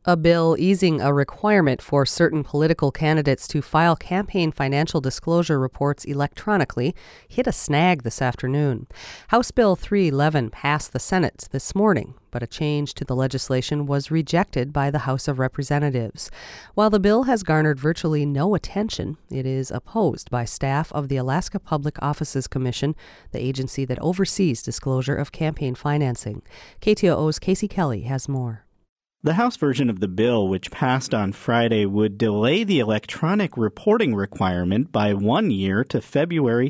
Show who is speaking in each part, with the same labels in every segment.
Speaker 1: A bill easing a requirement for certain political candidates to file campaign financial disclosure reports electronically hit a snag this afternoon. House Bill 311 passed the Senate this morning, but a change to the legislation was rejected by the House of Representatives. While the bill has garnered virtually no attention, it is opposed by staff of the Alaska Public Offices Commission, the agency that oversees disclosure of campaign financing. KTOO's Casey Kelly has more.
Speaker 2: The House version of the bill, which passed on Friday, would delay the electronic reporting requirement by 1 year to February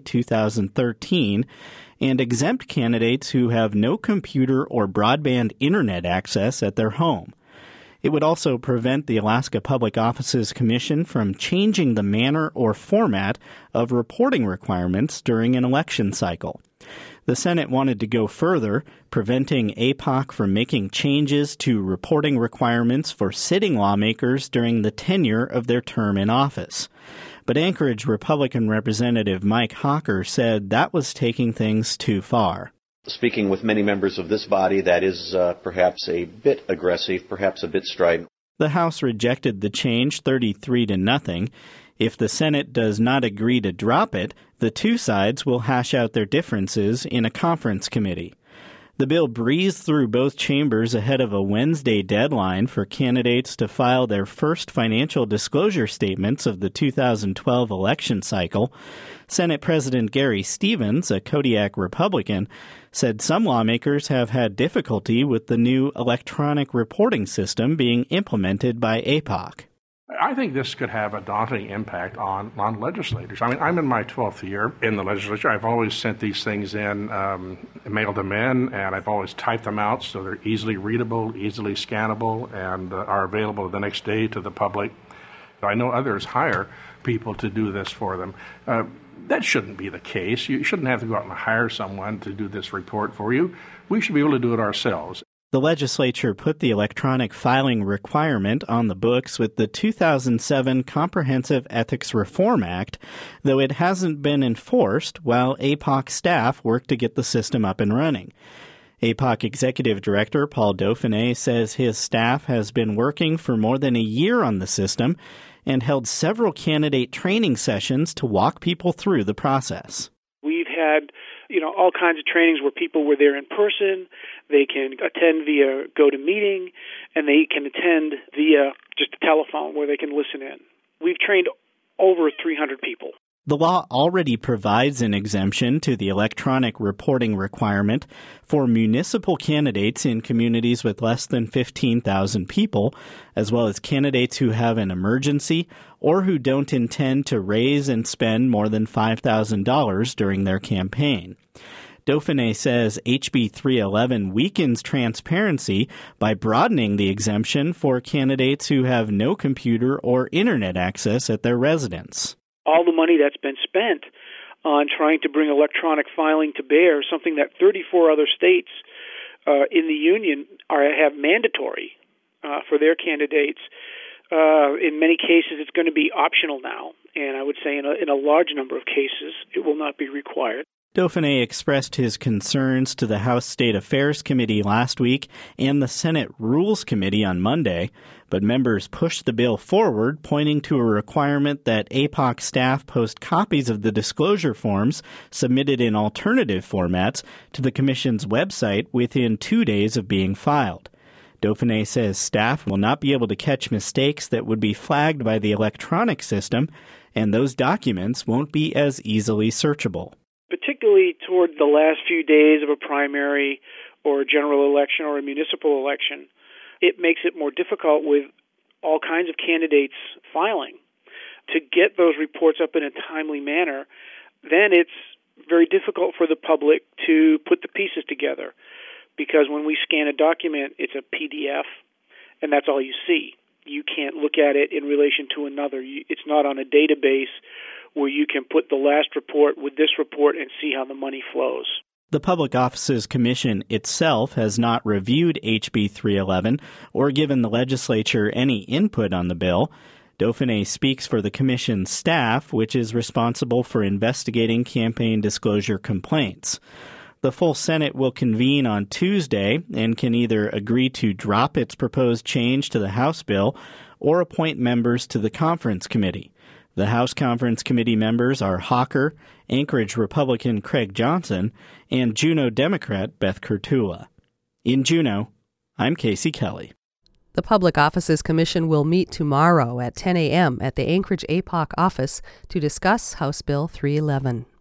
Speaker 2: 2013 and exempt candidates who have no computer or broadband internet access at their home. It would also prevent the Alaska Public Offices Commission from changing the manner or format of reporting requirements during an election cycle. The Senate wanted to go further, preventing APOC from making changes to reporting requirements for sitting lawmakers during the tenure of their term in office. But Anchorage Republican Representative Mike Hawker said that was taking things too far.
Speaker 3: Speaking with many members of this body, that is perhaps a bit aggressive, perhaps a bit strident.
Speaker 2: The House rejected the change 33-0. If the Senate does not agree to drop it, the two sides will hash out their differences in a conference committee. The bill breezed through both chambers ahead of a Wednesday deadline for candidates to file their first financial disclosure statements of the 2012 election cycle. Senate President Gary Stevens, a Kodiak Republican, said some lawmakers have had difficulty with the new electronic reporting system being implemented by APOC.
Speaker 4: I think this could have a daunting impact on legislators. I mean, I'm in my 12th year in the legislature. I've always sent these things in, mailed them in, and I've always typed them out so they're easily readable, easily scannable, and are available the next day to the public. I know others hire people to do this for them. That shouldn't be the case. You shouldn't have to go out and hire someone to do this report for you. We should be able to do it ourselves.
Speaker 2: The legislature put the electronic filing requirement on the books with the 2007 Comprehensive Ethics Reform Act, though it hasn't been enforced while APOC staff work to get the system up and running. APOC Executive Director Paul Dauphiné says his staff has been working for more than a year on the system and held several candidate training sessions to walk people through the process.
Speaker 5: We've had all kinds of trainings where people were there in person. They can attend via GoToMeeting, and they can attend via just a telephone where they can listen in. We've trained over 300 people.
Speaker 2: The law already provides an exemption to the electronic reporting requirement for municipal candidates in communities with less than 15,000 people, as well as candidates who have an emergency or who don't intend to raise and spend more than $5,000 during their campaign. Dauphiné says HB 311 weakens transparency by broadening the exemption for candidates who have no computer or internet access at their residence.
Speaker 5: All the money that's been spent on trying to bring electronic filing to bear, something that 34 other states in the union have mandatory for their candidates. In many cases, it's going to be optional now, and I would say in a large number of cases, it will not be required.
Speaker 2: Dauphiné expressed his concerns to the House State Affairs Committee last week and the Senate Rules Committee on Monday, but members pushed the bill forward, pointing to a requirement that APOC staff post copies of the disclosure forms submitted in alternative formats to the Commission's website within 2 days of being filed. Dauphiné says staff will not be able to catch mistakes that would be flagged by the electronic system, and those documents won't be as easily searchable.
Speaker 5: Particularly toward the last few days of a primary or a general election or a municipal election, it makes it more difficult with all kinds of candidates filing. To get those reports up in a timely manner, then it's very difficult for the public to put the pieces together, because when we scan a document, it's a PDF, and that's all you see. You can't look at it in relation to another. It's not on a database where you can put the last report with this report and see how the money flows.
Speaker 2: The Public Offices Commission itself has not reviewed HB 311 or given the legislature any input on the bill. Dauphiné speaks for the Commission's staff, which is responsible for investigating campaign disclosure complaints. the full Senate will convene on Tuesday and can either agree to drop its proposed change to the House bill or appoint members to the Conference Committee. The House Conference Committee members are Hawker, Anchorage Republican Craig Johnson, and Juneau Democrat Beth Kurtula. In Juneau, I'm Casey Kelly.
Speaker 1: The Public Offices Commission will meet tomorrow at 10 a.m. at the Anchorage APOC office to discuss House Bill 311.